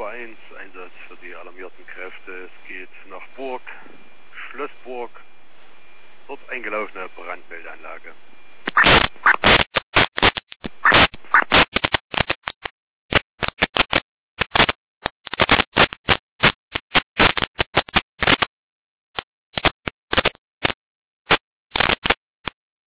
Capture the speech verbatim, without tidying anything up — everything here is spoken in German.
eins, Einsatz für die alarmierten Kräfte. Es geht nach Burg, Schlossburg, dort eingelaufene Brandmeldeanlage.